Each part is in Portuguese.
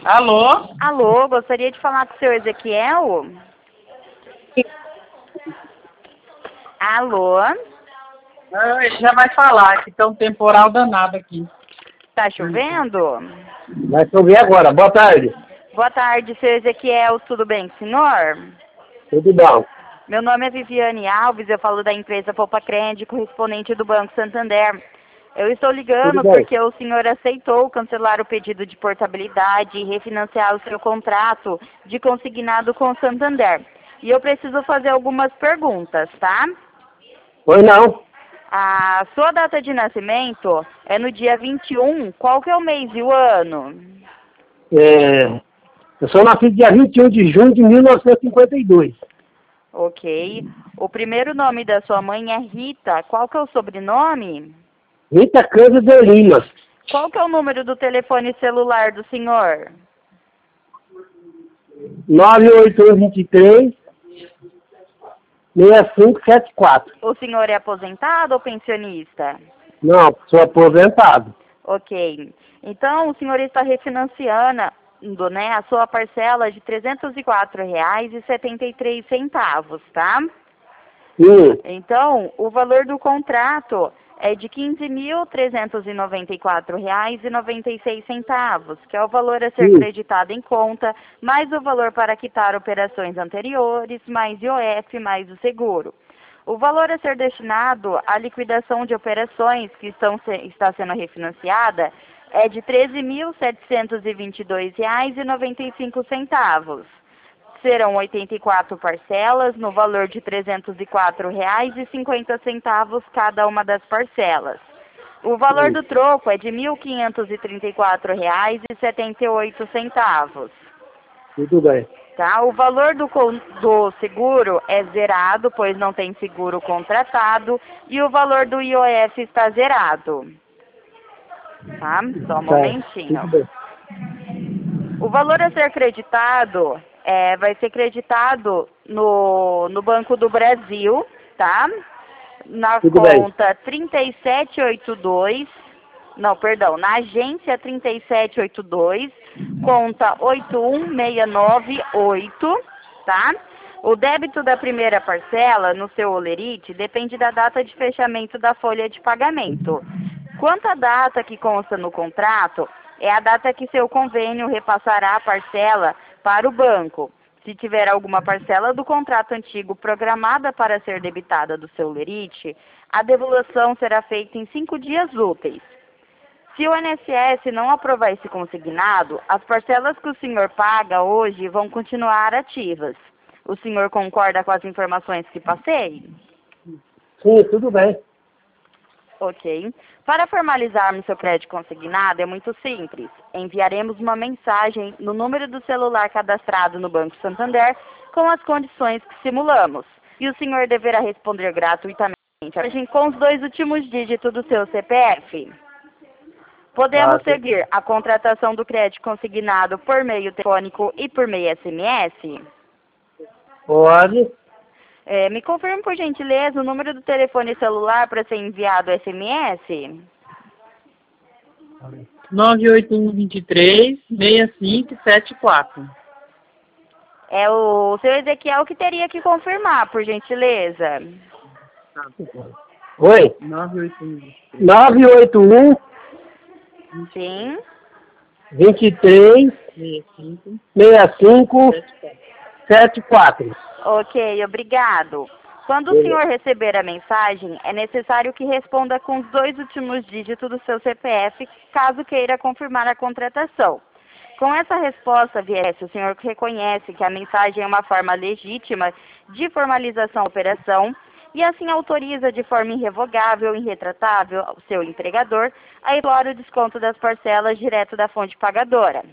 Alô? Alô, gostaria de falar com o seu Ezequiel? Alô? Ah, ele já vai falar, que tá um temporal danado aqui. Tá chovendo? Vai chover agora. Boa tarde. Boa tarde, seu Ezequiel, tudo bem, senhor? Tudo bom? Meu nome é Viviane Alves, eu falo da empresa Poupa Crédito, correspondente do Banco Santander. Eu estou ligando Tudo bem. porque o senhor aceitou cancelar o pedido de portabilidade e refinanciar o seu contrato de consignado com o Santander. E eu preciso fazer algumas perguntas, tá? Pois não. A sua data de nascimento é no dia 21. Qual que é o mês e o ano? Eu sou nascido dia 21 de junho de 1952. Ok. O primeiro nome da sua mãe é Rita. Qual que é o sobrenome? Rita Cândido de Lima. Qual que é o número do telefone celular do senhor? 98123 6574. O senhor é aposentado ou pensionista? Não, sou aposentado. Ok. Então, o senhor está refinanciando, né, a sua parcela de R$ 304,73, tá? Então, o valor do contrato é de R$ 15.394,96, que é o valor a ser creditado em conta, mais o valor para quitar operações anteriores, mais IOF, mais o seguro. O valor a ser destinado à liquidação de operações que está sendo refinanciada é de R$ 13.722,95. Serão 84 parcelas no valor de R$ 304,50 cada uma das parcelas. O valor do troco é de R$ 1.534,78. Tudo bem. Tá? O valor do seguro é zerado, pois não tem seguro contratado, e o valor do IOF está zerado. Tá? Só um momentinho. Tudo bem. O valor a ser creditado vai ser creditado no Banco do Brasil, tá? Na Tudo bem. conta 3782, não, perdão, na agência 3782, conta 81698, tá? O débito da primeira parcela no seu Olerite depende da data de fechamento da folha de pagamento. Quanto à data que consta no contrato, é a data que seu convênio repassará a parcela para o banco. Se tiver alguma parcela do contrato antigo programada para ser debitada do seu lerite, a devolução será feita em 5 dias úteis. Se o INSS não aprovar esse consignado, as parcelas que o senhor paga hoje vão continuar ativas. O senhor concorda com as informações que passei? Sim, tudo bem. Ok. Para formalizarmos seu crédito consignado é muito simples. Enviaremos uma mensagem no número do celular cadastrado no Banco Santander com as condições que simulamos. E o senhor deverá responder gratuitamente com os 2 últimos dígitos do seu CPF. Podemos seguir a contratação do crédito consignado por meio telefônico e por meio SMS? Pode. Me confirme, por gentileza, o número do telefone celular para ser enviado SMS? 98123 6574. É o seu Ezequiel que teria que confirmar, por gentileza. Oi. 981. 981 Sim. 23 65 65 74. Ok, obrigado. Quando o senhor receber a mensagem, é necessário que responda com os 2 últimos dígitos do seu CPF, caso queira confirmar a contratação. Com essa resposta, o senhor reconhece que a mensagem é uma forma legítima de formalização da operação e assim autoriza de forma irrevogável e irretratável ao seu empregador a efetuar o desconto das parcelas direto da fonte pagadora.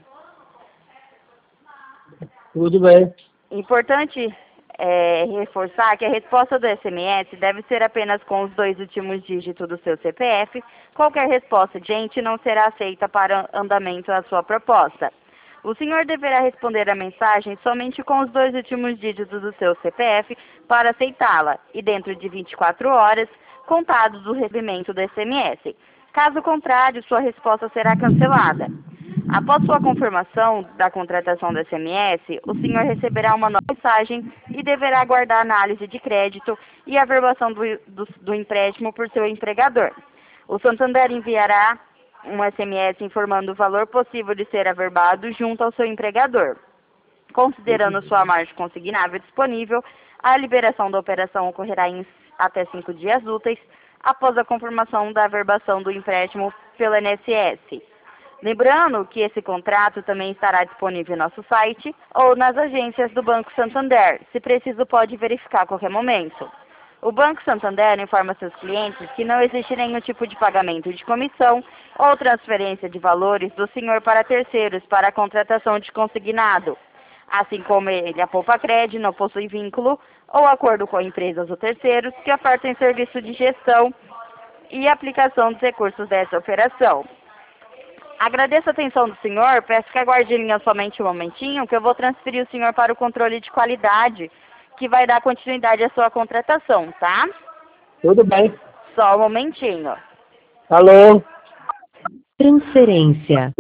Tudo bem. Importante reforçar que a resposta do SMS deve ser apenas com os 2 últimos dígitos do seu CPF. Qualquer resposta adiante não será aceita para andamento da sua proposta. O senhor deverá responder a mensagem somente com os 2 últimos dígitos do seu CPF para aceitá-la e dentro de 24 horas, contados do recebimento do SMS. Caso contrário, sua resposta será cancelada. Após sua confirmação da contratação do SMS, o senhor receberá uma nova mensagem e deverá aguardar a análise de crédito e a averbação do empréstimo por seu empregador. O Santander enviará um SMS informando o valor possível de ser averbado junto ao seu empregador. Considerando sua margem consignável disponível, a liberação da operação ocorrerá em até 5 dias úteis após a confirmação da averbação do empréstimo pelo INSS. Lembrando que esse contrato também estará disponível em nosso site ou nas agências do Banco Santander. Se preciso, pode verificar a qualquer momento. O Banco Santander informa seus clientes que não existe nenhum tipo de pagamento de comissão ou transferência de valores do senhor para terceiros para a contratação de consignado. Assim como ele, a Poupa Cred não possui vínculo ou acordo com empresas ou terceiros que ofertem serviço de gestão e aplicação dos recursos dessa operação. Agradeço a atenção do senhor, peço que aguarde em linha somente um momentinho, que eu vou transferir o senhor para o controle de qualidade, que vai dar continuidade à sua contratação, tá? Tudo bem. Só um momentinho. Alô? Transferência.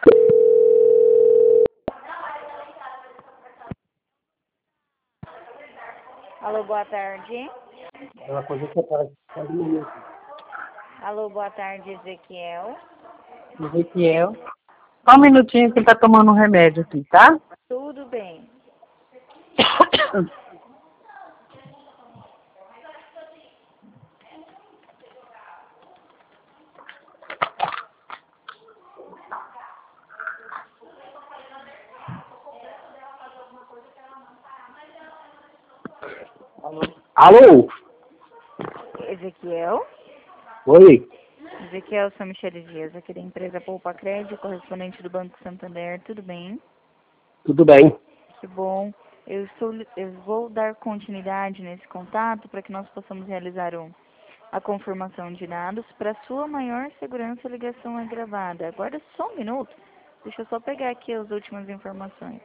Alô, boa tarde. Ela coisa que faz um minuto. Alô, boa tarde, Ezequiel. Ezequiel. Só um minutinho que ele tá tomando um remédio aqui, tá? Tudo bem. Alô? Ezequiel? Oi? Ezequiel, sou Michele Dias, aqui da empresa Poupa Cred, correspondente do Banco Santander. Tudo bem? Tudo bem. Que bom. Eu vou dar continuidade nesse contato para que nós possamos realizar a confirmação de dados. Para sua maior segurança, a ligação é gravada. Aguarda só um minuto. Deixa eu só pegar aqui as últimas informações.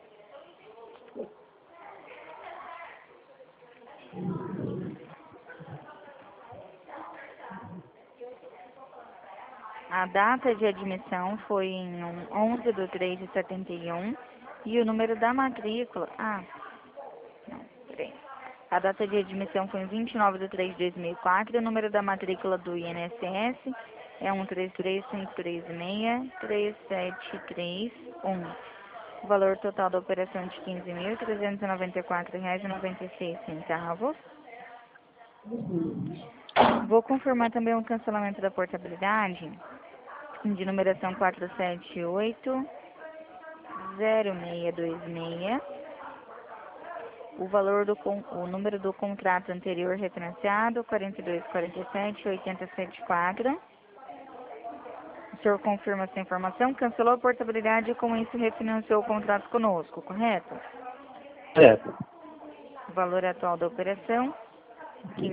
A data de admissão foi em 11/3/71 e o número da matrícula... Peraí. A data de admissão foi em 29/3/2004 e o número da matrícula do INSS é 133533731. O valor total da operação é de R$ 15.394,96. Vou confirmar também o cancelamento da portabilidade de numeração 4780626. O número do contrato anterior referenciado 42478074. O senhor confirma essa informação? Cancelou a portabilidade e com isso refinanciou o contrato conosco, correto? Certo. O valor atual da operação R$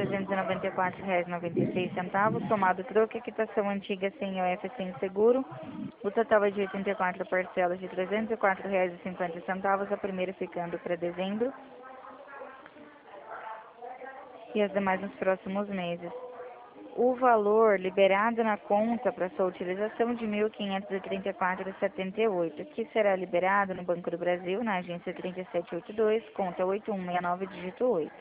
15.394,96, somado troco e quitação antiga sem IOF sem seguro. O total é de 84 parcelas de R$ 304,50, a primeira ficando para dezembro e as demais nos próximos meses. O valor liberado na conta para sua utilização de R$ 1.534,78, que será liberado no Banco do Brasil, na agência 3782, conta 8169, dígito 8.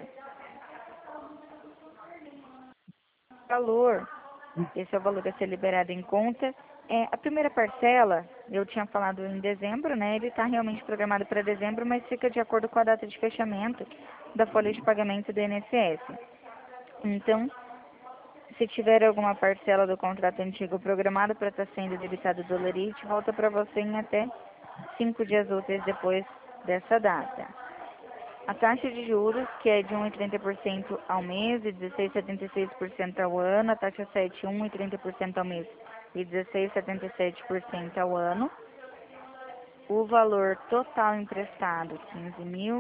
Esse é o valor a ser liberado em conta. A primeira parcela, eu tinha falado em dezembro, né? Ele está realmente programado para dezembro, mas fica de acordo com a data de fechamento da folha de pagamento do INSS. Então, se tiver alguma parcela do contrato antigo programada para estar sendo debitada do Lerite, volta para você em até 5 dias úteis depois dessa data. A taxa de juros, que é de 1,30% ao mês e 16,76% ao ano, a taxa 7, 1,30% ao mês e 16,77% ao ano. O valor total emprestado, R$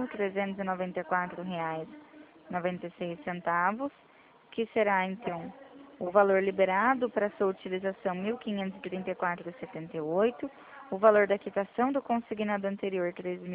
15.394,96, que será, então, o valor liberado para sua utilização, R$ 1.534,78. O valor da quitação do consignado anterior, R$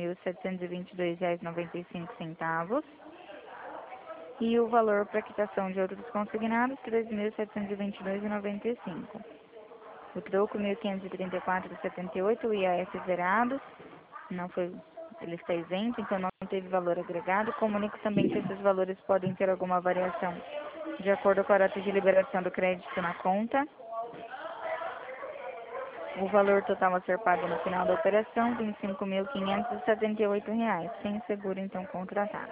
3.722,95. E o valor para quitação de outros consignados, R$ 3.722,95. O troco 1.534,78, o IAS zerado, não foi, ele está isento, então não teve valor agregado. Comunico também que esses valores podem ter alguma variação de acordo com a data de liberação do crédito na conta. O valor total a ser pago no final da operação, R$ 25.578, sem seguro então contratado.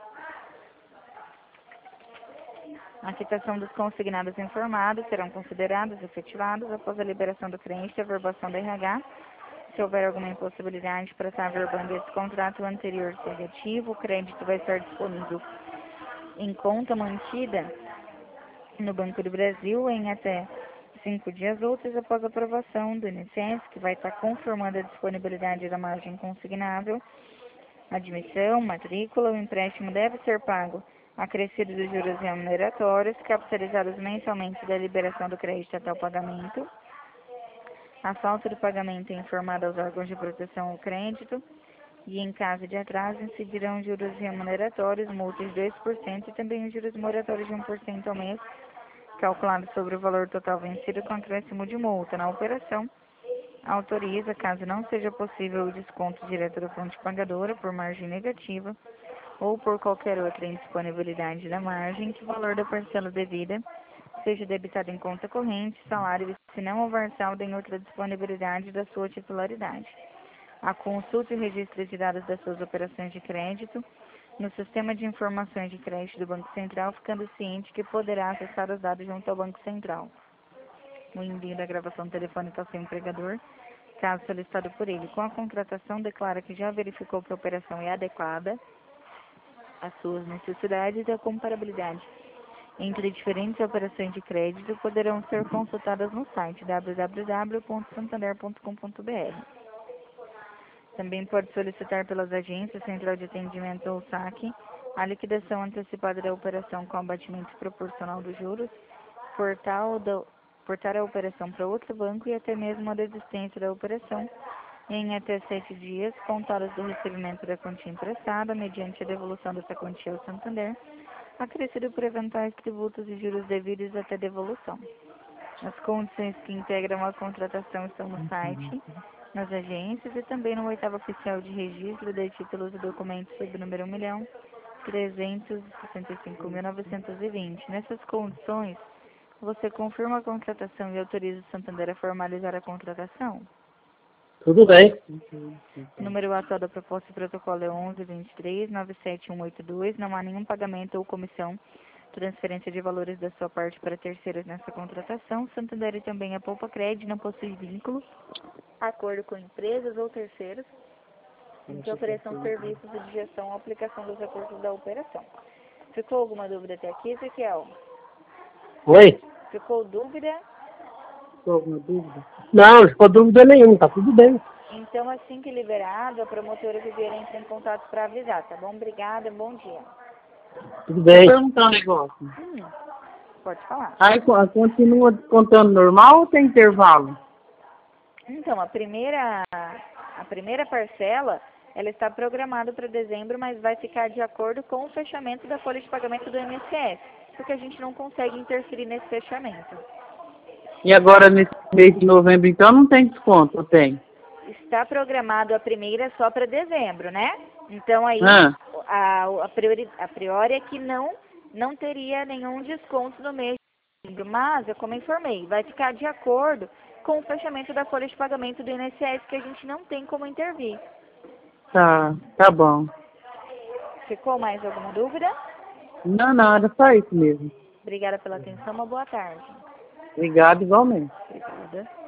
A quitação dos consignados informados serão considerados efetivados após a liberação do cliente e a verbação da RH. Se houver alguma impossibilidade para estar verbando esse contrato anterior negativo, o crédito vai estar disponível em conta mantida no Banco do Brasil em até 5 dias úteis após a aprovação do INSS, que vai estar conformando a disponibilidade da margem consignável, admissão, matrícula. O empréstimo deve ser pago acrescido dos juros remuneratórios, capitalizados mensalmente da liberação do crédito até o pagamento. A falta do pagamento é informada aos órgãos de proteção ao crédito e, em caso de atraso, incidirão juros remuneratórios, multas de 2% e também os juros moratórios de 1% ao mês, calculado sobre o valor total vencido com acréscimo de multa. Na operação, autoriza, caso não seja possível o desconto direto da fonte pagadora por margem negativa ou por qualquer outra indisponibilidade da margem, que o valor da parcela devida seja debitado em conta corrente, salário, se não houver saldo em outra disponibilidade da sua titularidade. A consulta e o registro de dados das suas operações de crédito no Sistema de Informações de Crédito do Banco Central, ficando ciente que poderá acessar os dados junto ao Banco Central. O envio da gravação telefônica ao seu empregador, caso solicitado por ele. Com a contratação, declara que já verificou que a operação é adequada às suas necessidades e a comparabilidade entre diferentes operações de crédito poderão ser consultadas no site www.santander.com.br. Também pode solicitar pelas agências, Central de Atendimento ou SAC, a liquidação antecipada da operação com abatimento proporcional dos juros, portar a operação para outro banco e até mesmo a desistência da operação em até 7 dias, contados do recebimento da quantia emprestada, mediante a devolução dessa quantia ao Santander, acrescido por eventuais tributos e juros devidos até devolução. As condições que integram a contratação estão no site, nas agências e também no 8º Oficial de Registro de Títulos e Documentos sob o número 1.365.920. Nessas condições, você confirma a contratação e autoriza o Santander a formalizar a contratação? Tudo bem. O número atual da proposta e protocolo é 1123-97182. Não há nenhum pagamento ou comissão, transferência de valores da sua parte para terceiros nessa contratação. Santander também é Poupa Crédito, não possui vínculo, acordo com empresas ou terceiros que ofereçam serviços de gestão ou aplicação dos recursos da operação. Ficou alguma dúvida até aqui, Ezequiel? Oi? Ficou dúvida? Ficou alguma dúvida? Não, não ficou dúvida nenhuma, tá tudo bem. Então, assim que liberado, a promotora Viviane entra em contato para avisar, tá bom? Obrigada, bom dia. Tudo bem. Vou perguntar um negócio. Pode falar. Aí continua contando normal ou tem intervalo? Então, a primeira parcela, ela está programada para dezembro, mas vai ficar de acordo com o fechamento da folha de pagamento do INSS, porque a gente não consegue interferir nesse fechamento. E agora nesse mês de novembro, então, não tem desconto, ou tem? Está programado a primeira só para dezembro, né? Então, aí, a priori é que não teria nenhum desconto no mês de dezembro, mas, como informei, vai ficar de acordo com o fechamento da folha de pagamento do INSS, que a gente não tem como intervir. Tá bom. Ficou mais alguma dúvida? Não, era só isso mesmo. Obrigada pela atenção, uma boa tarde. Obrigado igualmente. Obrigada.